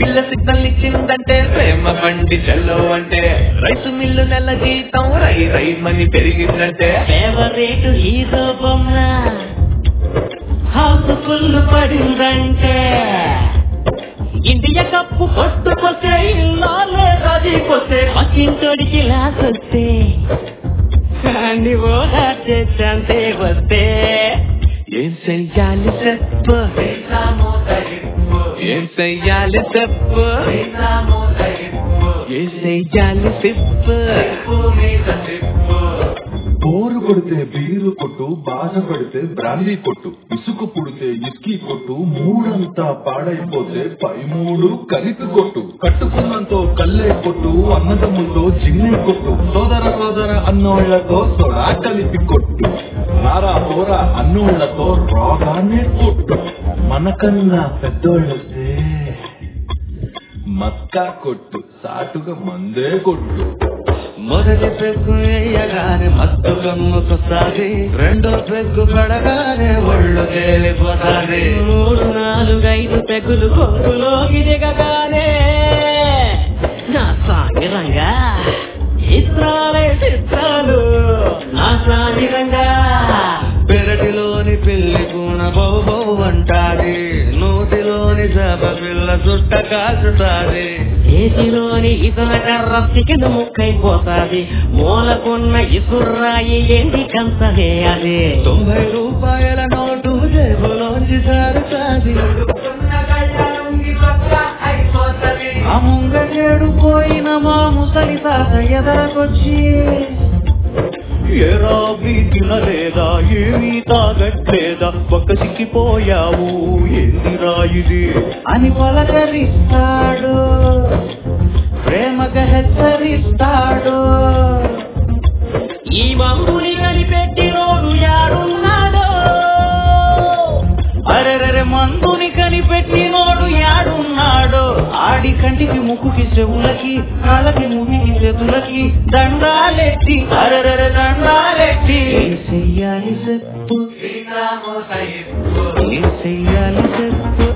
పిల్ల సిగ్నల్ ఇచ్చిందంటే ప్రేమ బండి చల్లో అంటే రైసు మిల్లు నెల జీతం రై రైమని పెరిగిందంటే ఫేవరేట్ హీరో బొమ్మ హౌస్ ఫుల్ పడిందంటే ఇండియా కప్పు కొట్టుకొస్తే ఇల్లాలే రాజీకొస్తే పక్కింటోడికి లాసొస్తే అన్ని ఓడా చేస్తే వస్తే ఏం చెయ్యాలి చెప్పు ఏం చెయ్యాలి చెప్పు ఏం చెయ్యాలి చెప్పు బోరు కొడితే బీరు కొట్టు, బాధ పడితే బ్రాందీ కొట్టు, ఇసుకు పుడితే ఇస్కీ కొట్టు, మూడంతా పాడైపోతే పై మూడు కలిపి కొట్టు, కట్టుకున్నంతో కల్లే కొట్టు, అన్నదమ్ములతో జిన్నే కొట్టు, సోదర సోదర అన్నోళ్లతో సొడా కలిపి కొట్టు, రారా పోరా అన్నోళ్లతో రోగానే కొట్టు, మనకన్నా పెద్దోళ్ళొస్తే మక్కా కొట్టు, సాటుగా మందే కొట్టు. మొదటి పెగ్గు వేయగానే మత్తు కమ్ముకొస్తాది, రెండో పెగ్గు పడగానే ఒళ్ళు తేలిపోతాది, 3, 4, 5 పెగ్గులు కొక్కులోకి దిగగానే నా సాగిరంగా చిత్రాలే చిత్రాలు నా సాగిరంగా పెరటిలోని పిల్లి కూన బౌబౌ అంటాది, నూతిలోని చేప పిల్ల చుట్ట కాచుతాది, చేతిలోని ఇతర కర్ర చికెన్ ముక్కైపోతాది, మూలకున్న ఇసుర్రాయి ఎండి కంచనే అది, 90 రూపాయల నోటు జేబులోంచి జారుతాది, ఆ ముంగేడు పోయిన మా ముసలి తాత ఎదరకొచ్చి ఏరా బీచిన లేదా ఏమీ తాగట్లేదా పక్క సిక్కిపోయావు ఏందిరా ఇది అని పలకరిస్తాడు, ప్రేమగా హెచ్చరిస్తాడు. ఈ మందుని కనిపెట్టినోడు యాడున్నాడో, అరెరెరె మందుని కనిపెట్టినోడు యాడున్నాడో, ఆడి కంటికి ముక్కుకి చెవులకి కాళ్ళకి ముగికి చేతులకి దండాలెట్టి అరెరెరె దండాలెట్టి ఏం చెయ్యాలి చెప్పు ఏం చెయ్యాలి చెప్పు